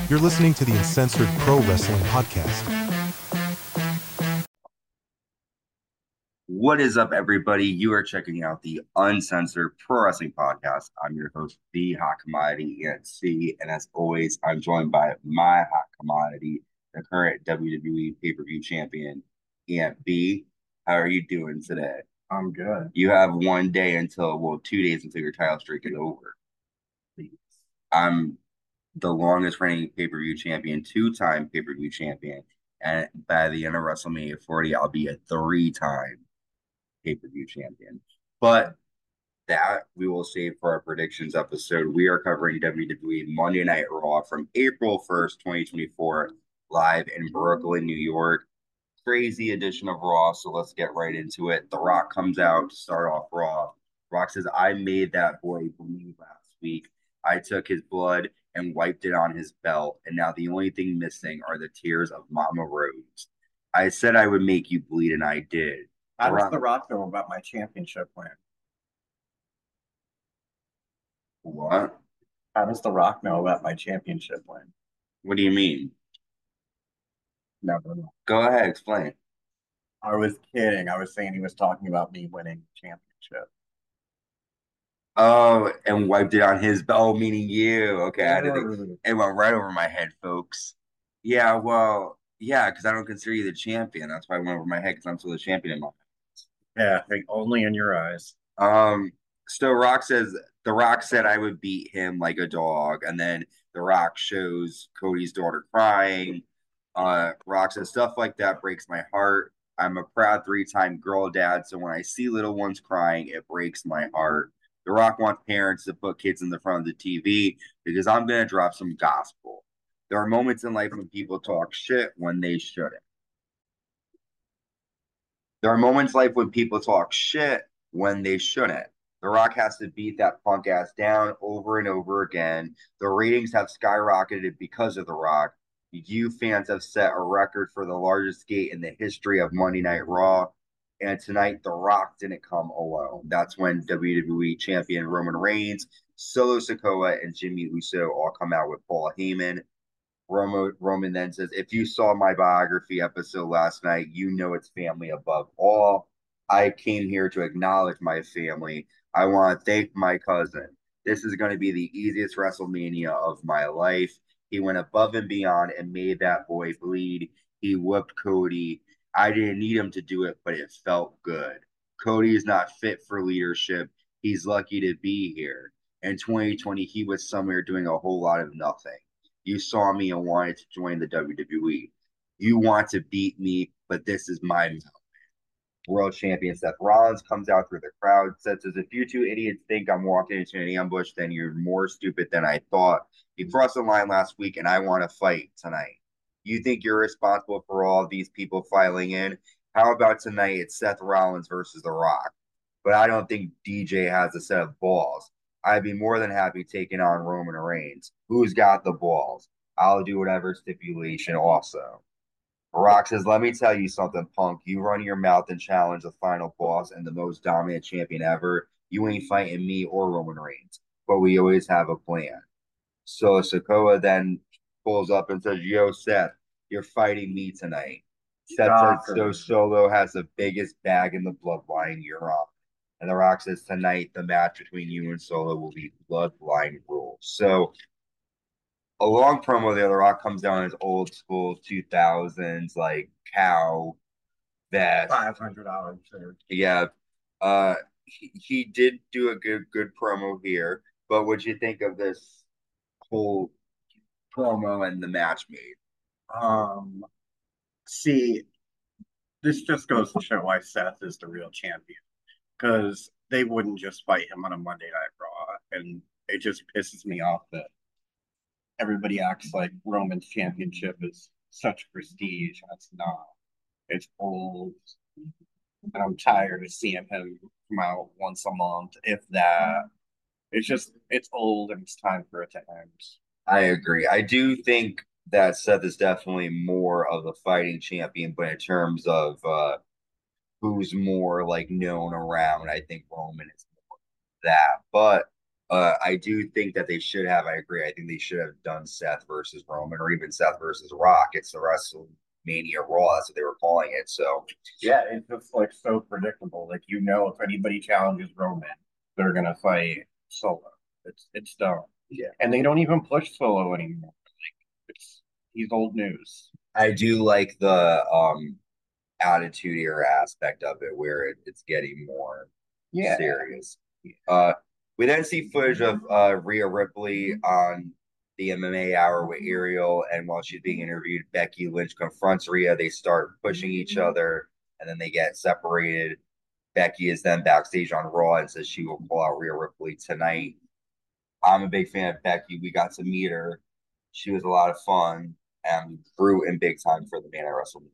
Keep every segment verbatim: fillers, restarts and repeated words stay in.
You're listening to the Uncensored Pro Wrestling Podcast. What is up, everybody? You are checking out the Uncensored Pro Wrestling Podcast. I'm your host, The Hot Commodity, and C. And as always, I'm joined by my hot commodity, the current W W E pay-per-view champion, Aunt B. How are you doing today? I'm good. You have one day until, well, two days until your title streak is over. I'm the longest reigning pay-per-view champion, two-time pay-per-view champion, and by the end of WrestleMania forty, I'll be a three-time pay-per-view champion. But that we will save for our predictions episode. We are covering W W E Monday Night Raw from April first, twenty twenty-four, live in Brooklyn, New York. Crazy edition of Raw, so let's get right into it. The Rock comes out to start off Raw. Rock says, I made that boy bleed last week. I took his blood and wiped it on his belt, and now the only thing missing are the tears of Mama Rose. I said I would make you bleed, and I did. How does Rock- The Rock know about my championship win? What? How does The Rock know about my championship win? What do you mean? Never know. Go ahead, explain. I was kidding. I was saying he was talking about me winning the championship. Oh, and wiped it on his belt, meaning you. Okay, I didn't. It went right over my head, folks. Yeah, well, yeah, because I don't consider you the champion. That's why it went over my head because I'm still the champion in my Yeah, like only in your eyes. Um, so Rock says The Rock said I would beat him like a dog, and then The Rock shows Cody's daughter crying. Uh, Rock says stuff like that breaks my heart. I'm a proud three-time girl dad, so when I see little ones crying, it breaks my heart. The Rock wants parents to put kids in the front of the T V because I'm gonna drop some gospel. There are moments in life when people talk shit when they shouldn't. There are moments in life when people talk shit when they shouldn't. The Rock has to beat that punk ass down over and over again. The ratings have skyrocketed because of The Rock. You fans have set a record for the largest gate in the history of Monday Night Raw. And tonight, The Rock didn't come alone. That's when W W E champion Roman Reigns, Solo Sikoa, and Jimmy Uso all come out with Paul Heyman. Romo, Roman then says, if you saw my biography episode last night, you know it's family above all. I came here to acknowledge my family. I want to thank my cousin. This is going to be the easiest WrestleMania of my life. He went above and beyond and made that boy bleed. He whooped Cody. I didn't need him to do it, but it felt good. Cody is not fit for leadership. He's lucky to be here. In twenty twenty, he was somewhere doing a whole lot of nothing. You saw me and wanted to join the W W E. You want to beat me, but this is my moment. World champion Seth Rollins comes out through the crowd, says, if you two idiots think I'm walking into an ambush, then you're more stupid than I thought. You crossed the line last week, and I want to fight tonight. You think you're responsible for all of these people filing in? How about tonight it's Seth Rollins versus The Rock? But I don't think D J has a set of balls. I'd be more than happy taking on Roman Reigns. Who's got the balls? I'll do whatever stipulation also. Rock says, let me tell you something, punk. You run your mouth and challenge the final boss and the most dominant champion ever. You ain't fighting me or Roman Reigns, but we always have a plan. So Sikoa then pulls up and says, yo, Seth, you're fighting me tonight. Seth says, so Solo has the biggest bag in the bloodline you're on. And The Rock says, tonight, the match between you and Solo will be bloodline rules. So a long promo there. The Rock comes down as old school two thousands, like cow vest. five hundred dollars shirt. Yeah. Uh, he, he did do a good good promo here, but what'd you think of this whole promo and the match made? Um, see, this just goes to show why Seth is the real champion. Because they wouldn't just fight him on a Monday Night Raw. And it just pisses me off that everybody acts like Roman's championship is such prestige. That's not. It's old. And I'm tired of seeing him come out once a month, if that. It's just, it's old and it's time for it to end. I agree. I do think that Seth is definitely more of a fighting champion, but in terms of uh, who's more like known around, I think Roman is more that. But Uh, I do think that they should have. I agree. I think they should have done Seth versus Roman, or even Seth versus Rock. It's the WrestleMania Raw. That's what they were calling it. So Yeah, it's just like so predictable. Like you know, if anybody challenges Roman, they're gonna fight Solo. It's it's done. yeah, And they don't even push Solo anymore. It's he's old news. I do like the um attitude era aspect of it, where it, it's getting more Yeah. serious. Uh, we then see footage of uh, Rhea Ripley on the M M A Hour with Ariel, and while she's being interviewed, Becky Lynch confronts Rhea. They start pushing each other, and then they get separated. Becky is then backstage on Raw and says she will pull out Rhea Ripley tonight. I'm a big fan of Becky. We got to meet her. She was a lot of fun and grew in big time for the man at WrestleMania.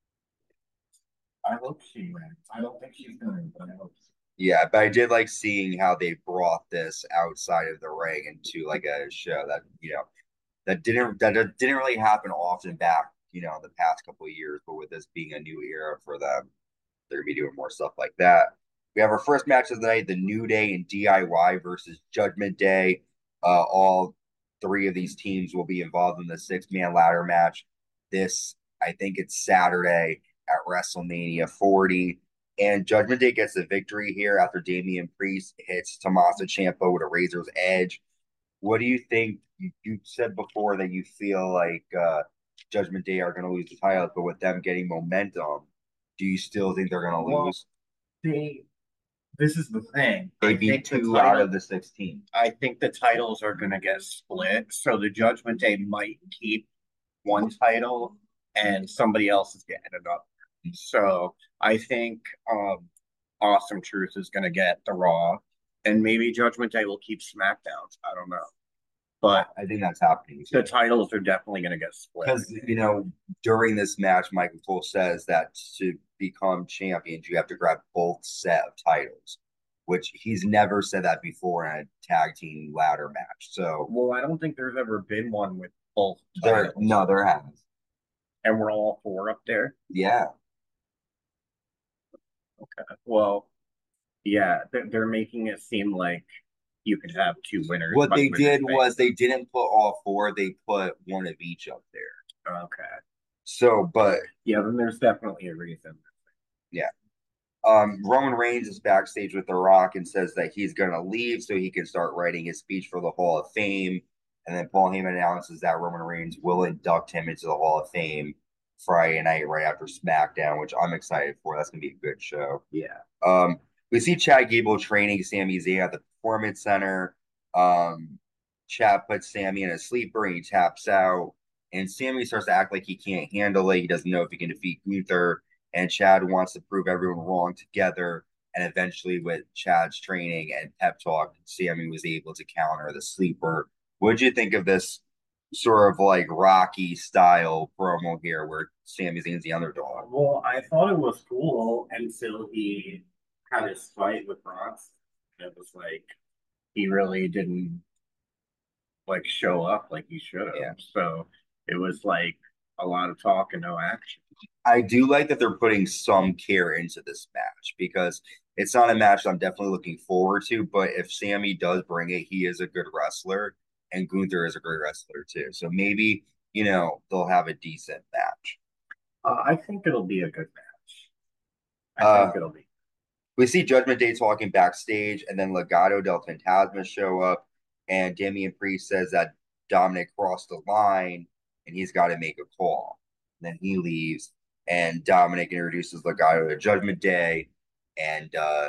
I hope she wins. I don't think she's gonna, but I hope so. Yeah, but I did like seeing how they brought this outside of the ring into like a show that, you know, that didn't that didn't really happen often back, you know, the past couple of years. But with this being a new era for them, they're gonna be doing more stuff like that. We have our first match of the night: the New Day and D I Y versus Judgment Day. Uh, all three of these teams will be involved in the six man ladder match. This, I think, it's Saturday at WrestleMania forty. And Judgment Day gets the victory here after Damian Priest hits Tommaso Ciampa with a razor's edge. What do you think? You, you said before that you feel like uh, Judgment Day are going to lose the titles, but with them getting momentum, do you still think they're going to Well, lose? they this is the thing. They I beat think the two out title, of the sixteen. I think the titles are gonna get split. So the Judgment Day might keep one title and somebody else is getting another. So I think um Awesome Truth is gonna get the Raw, and maybe Judgment Day will keep SmackDowns. I don't know. But I think that's happening the too. titles are definitely gonna get split. Because, you know, during this match, Michael Cole says that to become champions, you have to grab both set of titles, which he's never said that before in a tag team ladder match. So Well, I don't think there's ever been one with both there, titles. no, there has. And we're all four up there. Yeah. Okay. Well, yeah, they're, they're making it seem like you could have two winners. What but they winners did make- was they didn't put all four, they put one of each up there. Okay. So, but Yeah, then there's definitely a reason. yeah. Um, Roman Reigns is backstage with The Rock and says that he's going to leave so he can start writing his speech for the Hall of Fame. And then Paul Heyman announces that Roman Reigns will induct him into the Hall of Fame Friday night right after SmackDown, which I'm excited for. That's going to be a good show. Yeah. Um, we see Chad Gable training Sami Zayn at the Performance Center. Um, Chad puts Sami in a sleeper and he taps out. And Sami starts to act like he can't handle it. He doesn't know if he can defeat Gunther. And Chad wants to prove everyone wrong together. And eventually, with Chad's training and pep talk, Sami was able to counter the sleeper. What did you think of this sort of like Rocky style promo here where Sami Zayn's the underdog? Well, I thought it was cool until he had his fight with Bronx. It was like he really didn't like show up like he should have. Yeah. So it was like a lot of talk and no action. I do like that they're putting some care into this match because it's not a match I'm definitely looking forward to. But if Sami does bring it, he is a good wrestler, and Gunther is a great wrestler too. So maybe, you know, they'll have a decent match. Uh, I think it'll be a good match. I Uh, think it'll be. We see Judgment Day talking backstage, and then Legado del Fantasma show up, and Damian Priest says that Dominic crossed the line, and he's got to make a call. And then he leaves, and Dominic introduces Legado to Judgment Day, and uh,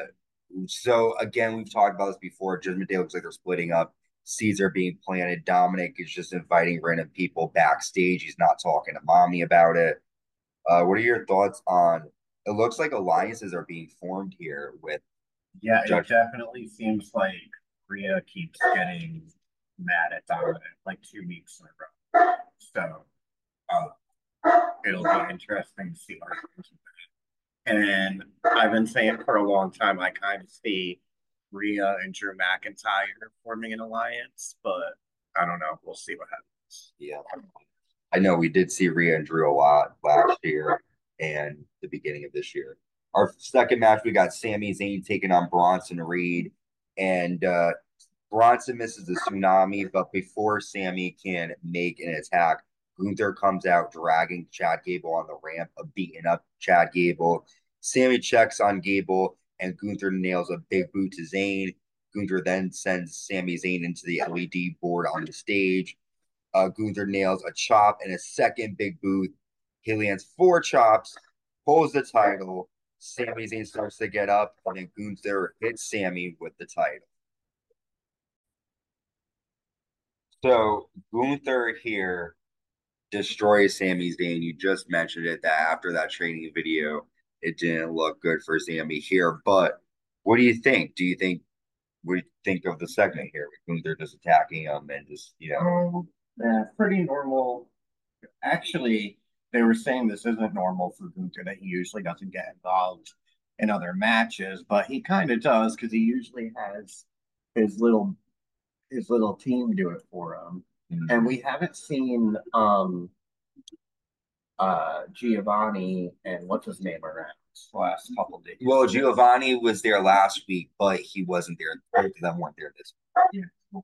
so again, we've talked about this before. Judgment Day looks like they're splitting up. Seeds are being planted. Dominic is just inviting random people backstage. He's not talking to mommy about it. Uh, what are your thoughts on? It looks like alliances are being formed here with Yeah, it Judge- definitely seems like Rhea keeps getting mad at Dominic like two weeks in a row. So uh, it'll be interesting to see what happens with that. And I've been saying for a long time, I kind of see Rhea and Drew McIntyre forming an alliance, but I don't know. We'll see what happens. Yeah, I know we did see Rhea and Drew a lot last year and the beginning of this year. Our second match, we got Sami Zayn taking on Bronson Reed, and uh, Bronson misses the tsunami, but before Sammy can make an attack, Gunther comes out dragging Chad Gable on the ramp, a beating up Chad Gable. Sammy checks on Gable, and Gunther nails a big boot to Zayn. Gunther then sends Sami Zayn into the L E D board on the stage. Uh, Gunther nails a chop and a second big boot. He lands four chops, pulls the title. Sami Zayn starts to get up, and then Gunther hits Sammy with the title. So Gunther here destroys Sami Zayn. You just mentioned it that after that training video, it didn't look good for Sami here. But what do you think? Do you think what do you think of the segment here with Gunther just attacking him and just you know? Um, yeah, pretty normal. Actually, they were saying this isn't normal for Gunther, that he usually doesn't get involved in other matches, but he kind of does because he usually has his little his little team do it for him. Mhm. And we haven't seen um uh Giovanni and what's his name around the last couple days. Well, Giovanni was there last week, but he wasn't there. Both of them weren't there this week. Yeah.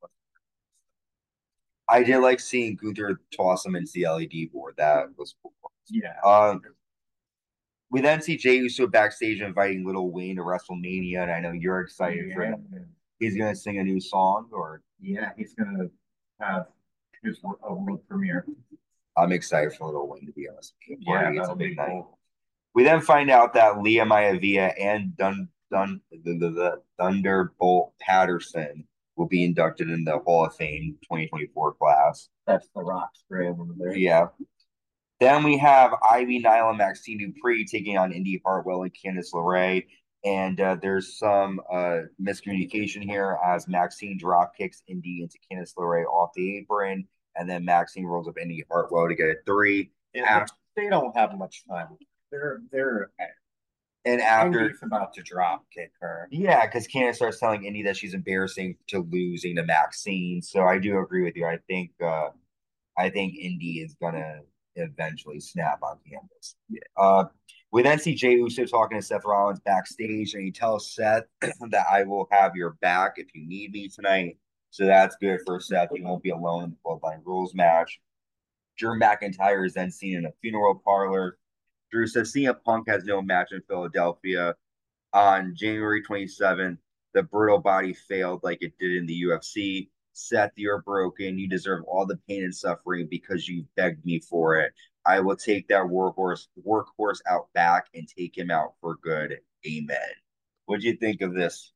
I did like seeing Gunther toss him into the L E D board. That was cool. Yeah. Um, we then see Jey Uso backstage inviting Lil Wayne to WrestleMania, and I know you're excited for him. He's gonna sing a new song, or Yeah, he's gonna have his a world premiere. I'm excited for Lil Wayne to be honest. Yeah, it's a that'll big be night. cool. We then find out that Leah Maivia and Dun Dun the, the, the Thunderbolt Patterson will be inducted in the Hall of Fame twenty twenty-four class. That's the Rock's brand over there. Yeah. Then we have Ivy, Nyla, Maxine Dupree taking on Indy Hartwell and Candice LeRae. And uh, there's some uh, miscommunication here as Maxine drop kicks Indy into Candice LeRae off the apron. And then Maxine rolls up Indy Hartwell to get a three. Yeah, After, they don't have much time. They're they're and after Indy's about to drop kick her. Yeah, because Candice starts telling Indy that she's embarrassing to losing to Maxine. So I do agree with you. I think uh, I think Indy is gonna eventually snap on Candice. Yeah. Uh, we then see Jey Uso talking to Seth Rollins backstage, and he tells Seth that I will have your back if you need me tonight. So that's good for Seth. He won't be alone in the Bloodline Rules match. Drew McIntyre is then seen in a funeral parlor. Drew says C M Punk has no match in Philadelphia. On January twenty-seventh, the brutal body failed like it did in the U F C. Seth, you're broken. You deserve all the pain and suffering because you begged me for it. I will take that workhorse workhorse out back and take him out for good. Amen. What do you think of this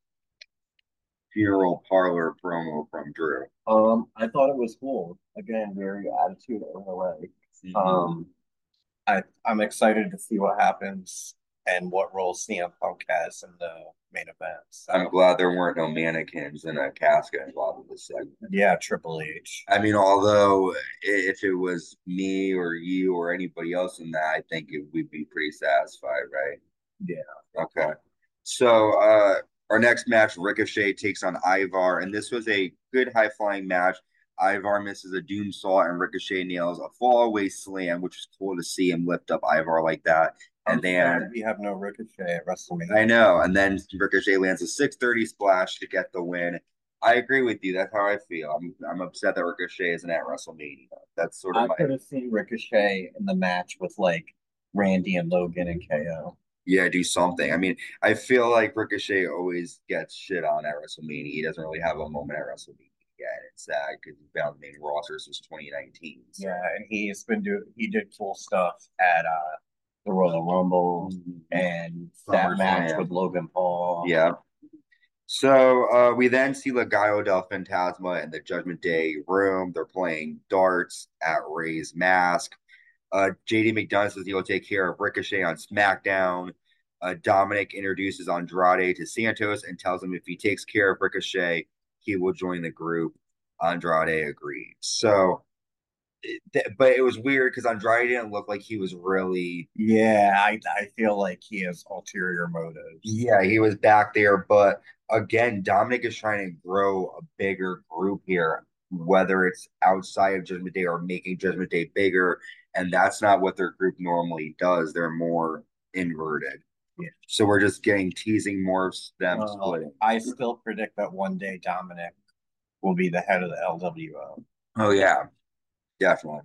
funeral parlor promo from Drew? Um, I thought it was cool. Again, very attitude in a way. Mm-hmm. Um, I I'm excited to see what happens and what role C M Punk has in the main event. So, I'm glad there weren't no mannequins in a casket involved in this segment. Yeah, Triple H. I mean, although if it was me or you or anybody else in that, I think it, we'd be pretty satisfied, right? Yeah. Okay. So uh, our next match, Ricochet takes on Ivar, and this was a good high-flying match. Ivar misses a doom saw, and Ricochet nails a fall-away slam, which is cool to see him lift up Ivar like that. And then we have no Ricochet at WrestleMania. I know. And then Ricochet lands a six thirty splash to get the win. I agree with you. That's how I feel. I'm I'm upset that Ricochet isn't at WrestleMania. That's sort of I my could have seen Ricochet in the match with like Randy and Logan and K O. Yeah, do something. I mean, I feel like Ricochet always gets shit on at WrestleMania. He doesn't really have a moment at WrestleMania yet. It's sad because he's been on the main roster since twenty nineteen. So. Yeah, and he's been doing he did cool stuff at uh the Royal Rumble and that match with Logan Paul. Yeah. So uh, we then see Legado del Fantasma in the Judgment Day room. They're playing darts at Ray's Mask. Uh, J D McDonough says he'll take care of Ricochet on SmackDown. Uh, Dominic introduces Andrade to Santos and tells him if he takes care of Ricochet, he will join the group. Andrade agrees. So but it was weird because Andrade didn't look like he was really. Yeah, I I feel like he has ulterior motives. Yeah, he was back there, but again, Dominic is trying to grow a bigger group here, whether it's outside of Judgment Day or making Judgment Day bigger, and that's not what their group normally does. They're more inverted. Yeah. So we're just getting teasing more of them uh, splitting. I still predict that one day Dominic will be the head of the L W O. Oh yeah, definitely.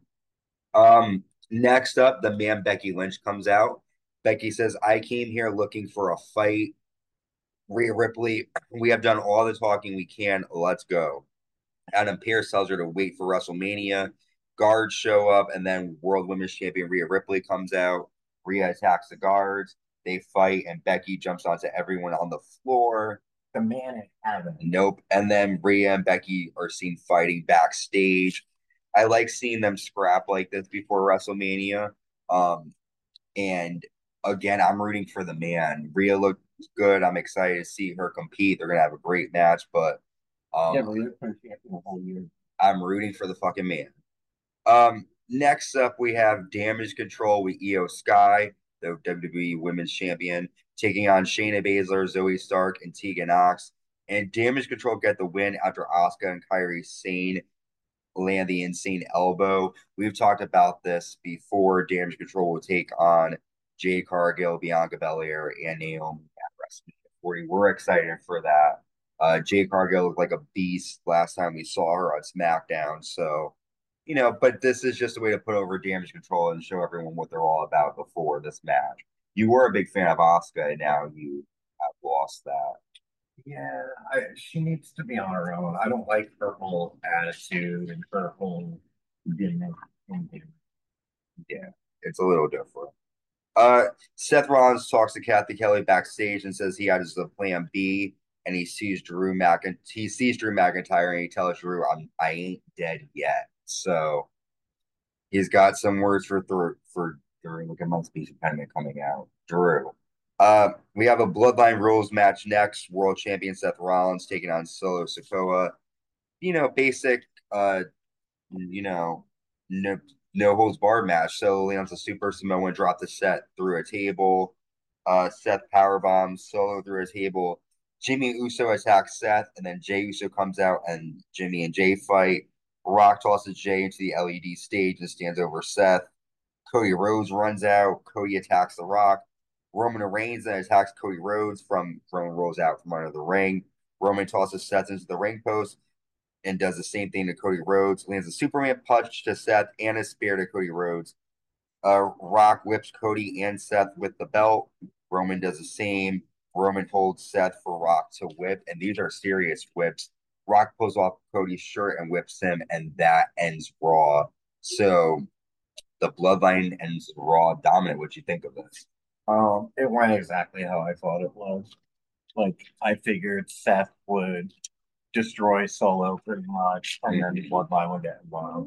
Um, next up, the man Becky Lynch comes out. Becky says, "I came here looking for a fight. Rhea Ripley, we have done all the talking we can. Let's go." Adam Pearce tells her to wait for WrestleMania. Guards show up, and then World Women's Champion Rhea Ripley comes out. Rhea attacks the guards. They fight, and Becky jumps onto everyone on the floor. The man in heaven. Nope. And then Rhea and Becky are seen fighting backstage. I like seeing them scrap like this before WrestleMania. Um, and again, I'm rooting for the man. Rhea looks good. I'm excited to see her compete. They're gonna have a great match, but um, Yeah, but we've been champion the whole year. I'm rooting for the fucking man. Um, next up, we have Damage Control with Io Sky, the W W E Women's Champion, taking on Shayna Baszler, Zoe Stark, and Tegan Knox. And Damage Control get the win after Asuka and Kairi Sane land the insane elbow. We've talked about this before. Damage Control will take on Jade Cargill, Bianca Belair, and Naomi at WrestleMania forty. We're excited for that. Uh, Jade Cargill looked like a beast last time we saw her on SmackDown. So, you know, but this is just a way to put over Damage Control and show everyone what they're all about before this match. You were a big fan of Asuka, and now you have lost that. Yeah, I, she needs to be on her own. I don't like her whole attitude and her whole getting in. Yeah, it's a little different. Uh, Seth Rollins talks to Kathy Kelly backstage and says he has a plan B, and he sees Drew McIntyre. He sees Drew McIntyre, and he tells Drew, "I'm I ain't dead yet." So he's got some words for for for during like a month's piece of pen coming out. Drew. Uh, we have a Bloodline Rules match next. World Champion Seth Rollins taking on Solo Sikoa. You know, basic. Uh, you know, no no holds barred match. So lands a Super Samoan, drop the set through a table. Uh, Seth powerbombs Solo through a table. Jimmy Uso attacks Seth, and then Jay Uso comes out, and Jimmy and Jay fight. Rock tosses Jay into the L E D stage and stands over Seth. Cody Rhodes runs out. Cody attacks The Rock. Roman Reigns then attacks Cody Rhodes from Roman rolls out from under the ring. Roman tosses Seth into the ring post and does the same thing to Cody Rhodes. Lands a Superman punch to Seth and a spear to Cody Rhodes. Uh, Rock whips Cody and Seth with the belt. Roman does the same. Roman holds Seth for Rock to whip, and these are serious whips. Rock pulls off Cody's shirt and whips him, and that ends Raw. So the Bloodline ends Raw dominant. What you think of this? Um, it went exactly how I thought it was. Like I figured Seth would destroy Solo pretty much, and then the Bloodline would get involved.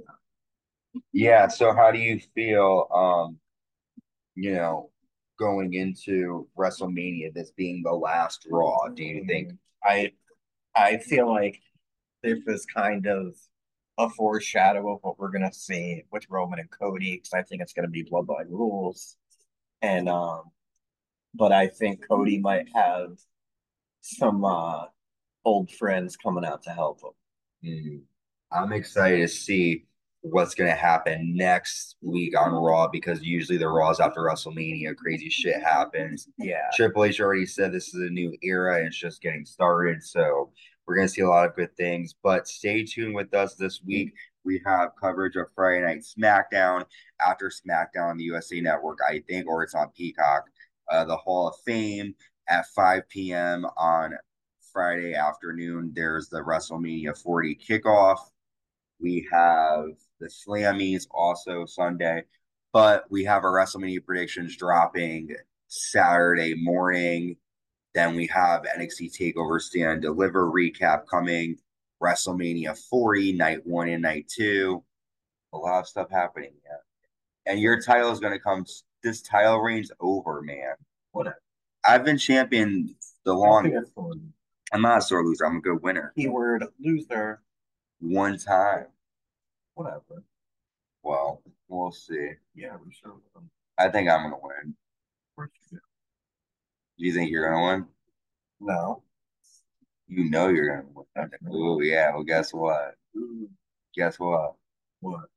Yeah. So how do you feel? Um, you know, going into WrestleMania, this being the last Raw, do you think? I I feel like this is kind of a foreshadow of what we're gonna see with Roman and Cody, because I think it's gonna be Bloodline Rules, and um, but I think Cody might have some uh old friends coming out to help him. Mm, I'm excited to see what's going to happen next week on Raw because usually the Raws after WrestleMania, crazy shit happens. Yeah, Triple H already said this is a new era and it's just getting started. So we're going to see a lot of good things. But stay tuned with us this week. We have coverage of Friday Night SmackDown after SmackDown on the U S A Network, I think, or it's on Peacock. Uh, the Hall of Fame at five p.m. on Friday afternoon. There's the WrestleMania forty kickoff. We have the Slammies also Sunday, but we have our WrestleMania predictions dropping Saturday morning. Then we have N X T TakeOver Stand Deliver recap coming. WrestleMania forty, night one and night two. A lot of stuff happening. Yeah. And your title is going to come. This title reign's over, man. whatever. I've been champion the longest. I'm not a sore loser. I'm a good winner. Keyword loser. One time. Whatever. Well, we'll see. Yeah, we sure will. I think I'm gonna win. Of course you do. Do you think you're gonna win? No. You know you're gonna win. Oh yeah. Well, guess what? Ooh, Guess what? what?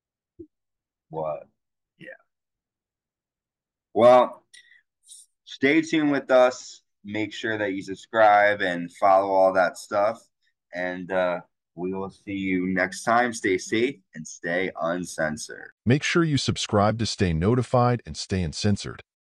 What? Yeah. Well, stay tuned with us. Make sure that you subscribe and follow all that stuff. And uh, we will see you next time. Stay safe and stay uncensored. Make sure you subscribe to stay notified and stay uncensored.